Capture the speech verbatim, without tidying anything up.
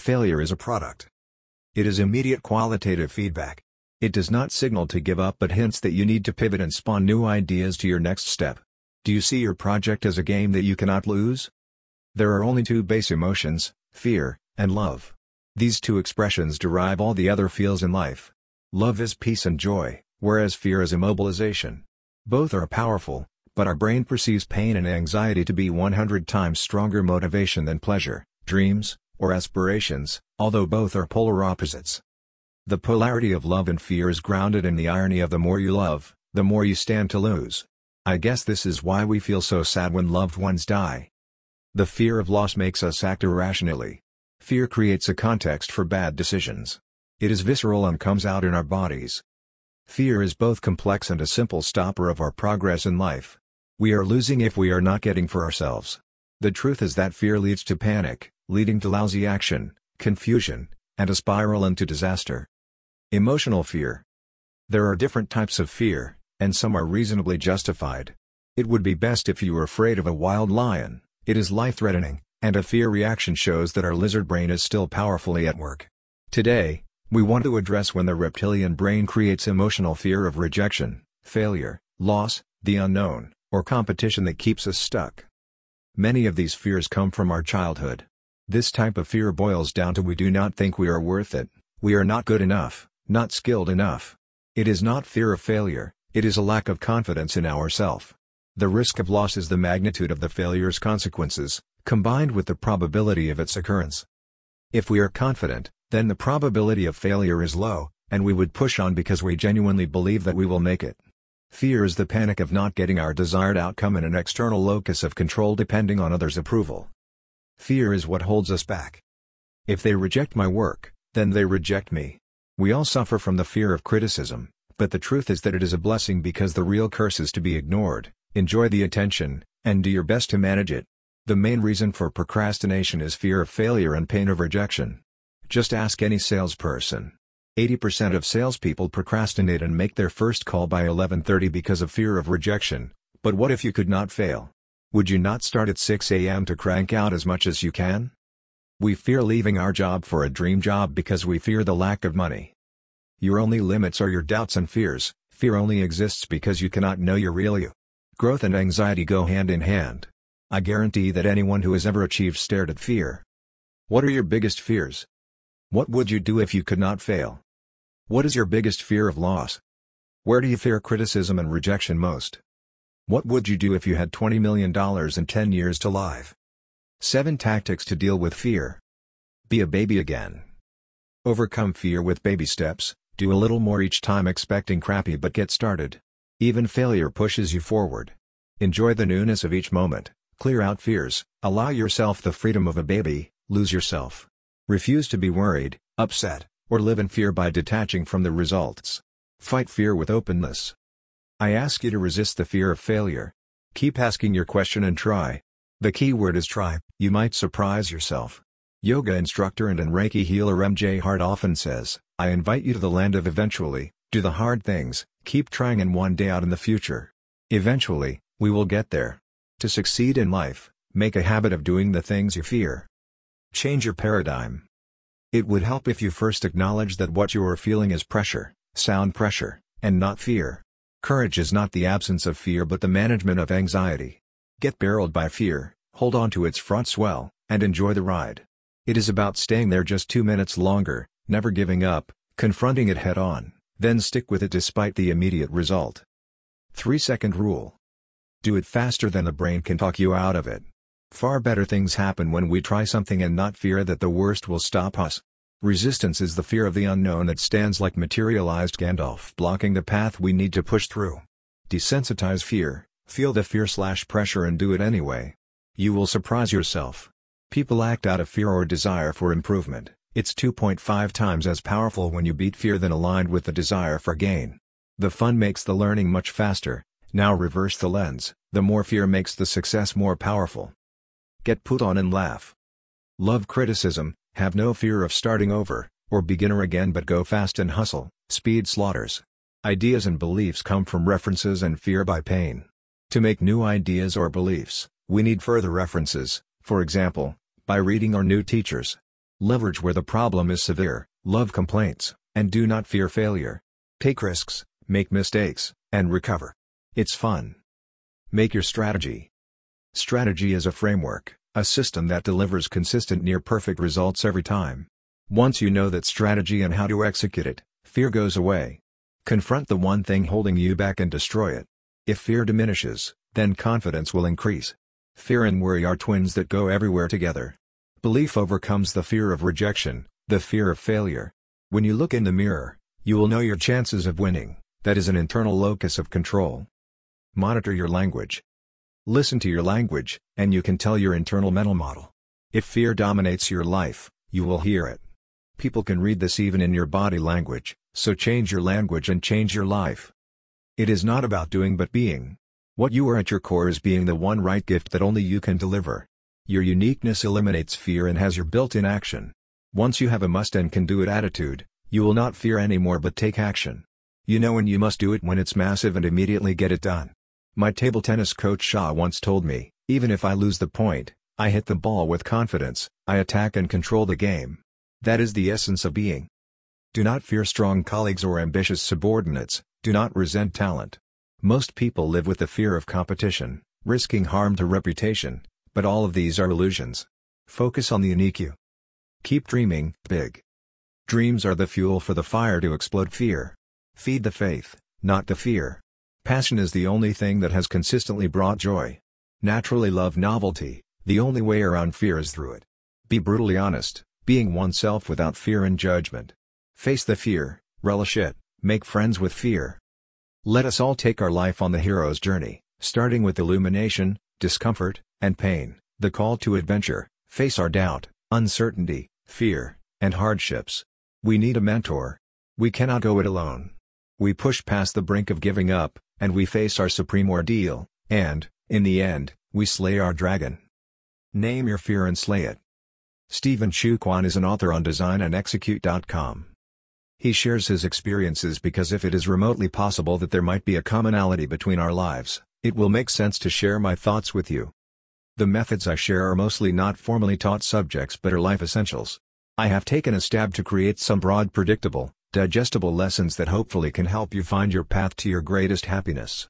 failure is a product. It is immediate qualitative feedback. It does not signal to give up but hints that you need to pivot and spawn new ideas to your next step. Do you see your project as a game that you cannot lose? There are only two base emotions, fear and love. These two expressions derive all the other feels in life. Love is peace and joy, whereas fear is immobilization. Both are powerful, but our brain perceives pain and anxiety to be one hundred times stronger motivation than pleasure, dreams, or aspirations, although both are polar opposites. The polarity of love and fear is grounded in the irony of the more you love, the more you stand to lose. I guess this is why we feel so sad when loved ones die. The fear of loss makes us act irrationally. Fear creates a context for bad decisions. It is visceral and comes out in our bodies. Fear is both complex and a simple stopper of our progress in life. We are losing if we are not getting for ourselves. The truth is that fear leads to panic, leading to lousy action, confusion, and a spiral into disaster. Emotional fear. There are different types of fear, and some are reasonably justified. It would be best if you were afraid of a wild lion. It is life-threatening, and a fear reaction shows that our lizard brain is still powerfully at work. Today, we want to address when the reptilian brain creates emotional fear of rejection, failure, loss, the unknown, or competition that keeps us stuck. Many of these fears come from our childhood. This type of fear boils down to we do not think we are worth it, we are not good enough, not skilled enough. It is not fear of failure, it is a lack of confidence in ourself. The risk of loss is the magnitude of the failure's consequences, combined with the probability of its occurrence. If we are confident, then the probability of failure is low, and we would push on because we genuinely believe that we will make it. Fear is the panic of not getting our desired outcome in an external locus of control depending on others' approval. Fear is what holds us back. If they reject my work, then they reject me. We all suffer from the fear of criticism, but the truth is that it is a blessing because the real curse is to be ignored. Enjoy the attention, and do your best to manage it. The main reason for procrastination is fear of failure and pain of rejection. Just ask any salesperson. eighty percent of salespeople procrastinate and make their first call by eleven thirty because of fear of rejection, but what if you could not fail? Would you not start at six a m to crank out as much as you can? We fear leaving our job for a dream job because we fear the lack of money. Your only limits are your doubts and fears. Fear only exists because you cannot know your real you. Growth and anxiety go hand in hand. I guarantee that anyone who has ever achieved stared at fear. What are your biggest fears? What would you do if you could not fail? What is your biggest fear of loss? Where do you fear criticism and rejection most? What would you do if you had twenty million dollars and ten years to live? seven Tactics to deal with fear. Be a baby again. Overcome fear with baby steps. Do a little more each time expecting crappy but get started. Even failure pushes you forward. Enjoy the newness of each moment, clear out fears, allow yourself the freedom of a baby, lose yourself. Refuse to be worried, upset, or live in fear by detaching from the results. Fight fear with openness. I ask you to resist the fear of failure. Keep asking your question and try. The key word is try. You might surprise yourself. Yoga instructor and Reiki healer M J Hart often says, I invite you to the land of eventually. Do the hard things, keep trying, and one day out in the future, eventually, we will get there. To succeed in life, make a habit of doing the things you fear. Change your paradigm. It would help if you first acknowledge that what you are feeling is pressure, sound pressure, and not fear. Courage is not the absence of fear but the management of anxiety. Get barreled by fear, hold on to its front swell, and enjoy the ride. It is about staying there just two minutes longer, never giving up, confronting it head on. Then stick with it despite the immediate result. three second rule. Do it faster than the brain can talk you out of it. Far better things happen when we try something and not fear that the worst will stop us. Resistance is the fear of the unknown that stands like materialized Gandalf blocking the path we need to push through. Desensitize fear, feel the fear slash pressure and do it anyway. You will surprise yourself. People act out of fear or desire for improvement. It's two point five times as powerful when you beat fear than aligned with the desire for gain. The fun makes the learning much faster. Now reverse the lens, the more fear makes the success more powerful. Get put on and laugh. Love criticism, have no fear of starting over, or beginner again but go fast and hustle, speed slaughters. Ideas and beliefs come from references and fear by pain. To make new ideas or beliefs, we need further references, for example, by reading or new teachers. Leverage where the problem is severe, love complaints, and do not fear failure. Take risks, make mistakes, and recover. It's fun. Make your strategy. Strategy is a framework, a system that delivers consistent near-perfect results every time. Once you know that strategy and how to execute it, fear goes away. Confront the one thing holding you back and destroy it. If fear diminishes, then confidence will increase. Fear and worry are twins that go everywhere together. Belief overcomes the fear of rejection, the fear of failure. When you look in the mirror, you will know your chances of winning. That is an internal locus of control. Monitor your language. Listen to your language, and you can tell your internal mental model. If fear dominates your life, you will hear it. People can read this even in your body language, so change your language and change your life. It is not about doing but being. What you are at your core is being the one right gift that only you can deliver. Your uniqueness eliminates fear and has your built-in action. Once you have a must and can do it attitude, you will not fear anymore but take action. You know when you must do it when it's massive and immediately get it done. My table tennis coach Shah once told me, even if I lose the point, I hit the ball with confidence, I attack and control the game. That is the essence of being. Do not fear strong colleagues or ambitious subordinates, do not resent talent. Most people live with the fear of competition, risking harm to reputation, but all of these are illusions. Focus on the unique you. Keep dreaming big. Dreams are the fuel for the fire to explode fear. Feed the faith, not the fear. Passion is the only thing that has consistently brought joy. Naturally love novelty, the only way around fear is through it. Be brutally honest, being oneself without fear and judgment. Face the fear, relish it, make friends with fear. Let us all take our life on the hero's journey, starting with illumination, discomfort, and pain, the call to adventure, face our doubt, uncertainty, fear, and hardships. We need a mentor. We cannot go it alone. We push past the brink of giving up, and we face our supreme ordeal, and, in the end, we slay our dragon. Name your fear and slay it. Stephen Shu Kwan is an author on design and execute dot com. He shares his experiences because if it is remotely possible that there might be a commonality between our lives, it will make sense to share my thoughts with you. The methods I share are mostly not formally taught subjects but are life essentials. I have taken a stab to create some broad, predictable, digestible lessons that hopefully can help you find your path to your greatest happiness.